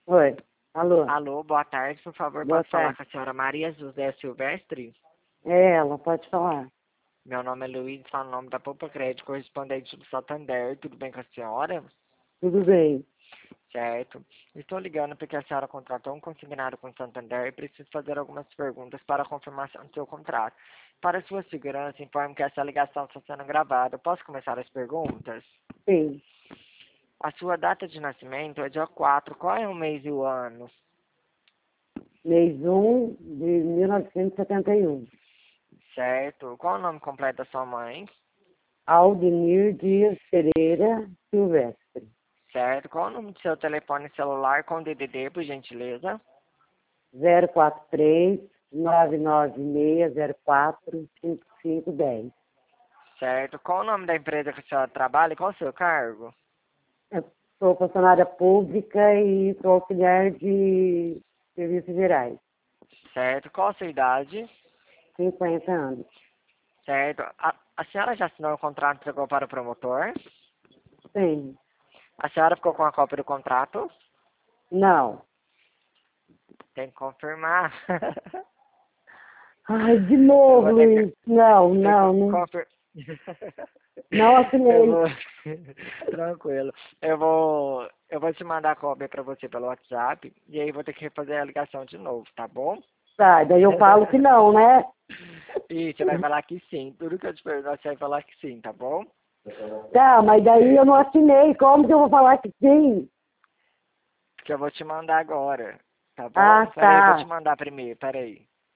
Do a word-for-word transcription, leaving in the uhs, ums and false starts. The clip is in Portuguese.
Oi. Alô. Alô, boa tarde, por favor, Boa posso falar tarde. com a senhora Maria José Silvestre? É ela, pode falar. Meu nome é Luiz, falo o nome da Poupa Crédito, correspondente do Santander. Tudo bem com a senhora? Tudo bem. Certo. Estou ligando porque a senhora contratou um consignado com o Santander e preciso fazer algumas perguntas para a confirmação do seu contrato. Para sua segurança, informo que essa ligação está sendo gravada. Posso começar as perguntas? Sim. A sua data de nascimento é dia quatro. Qual é o mês e o ano? Mês um de mil novecentos e setenta e um. Certo. Qual é o nome completo da sua mãe? Aldemir Dias Pereira Silvestre. Certo. Qual é o número do seu telefone celular com D D D, por gentileza? zero quatro três, nove nove seis, zero quatro, cinco cinco um zero. Certo. Qual o nome da empresa que a senhora trabalha e qual o seu cargo? Eu sou funcionária pública e sou auxiliar de serviços gerais. Certo. Qual a sua idade? cinquenta anos. Certo. A, a senhora já assinou o contrato e entregou para o promotor? Sim. A senhora ficou com a cópia do contrato? Não. Tem que confirmar. Ai, de Eu novo, vou ter Luiz. que... Não, Tem que não, não, confir... não Eu assinei. vou... Tranquilo. Eu vou... Eu vou te mandar a cópia para você pelo WhatsApp e aí vou ter que fazer a ligação de novo, tá bom? Tá, daí eu falo que não, né? E você vai falar que sim. Tudo que eu te perguntar, você vai falar que sim, tá bom? Tá, mas daí eu não assinei. Como que eu vou falar que sim? Que eu vou te mandar agora, tá bom? Ah, Pera aí, eu vou te tá. mandar primeiro, pera aí.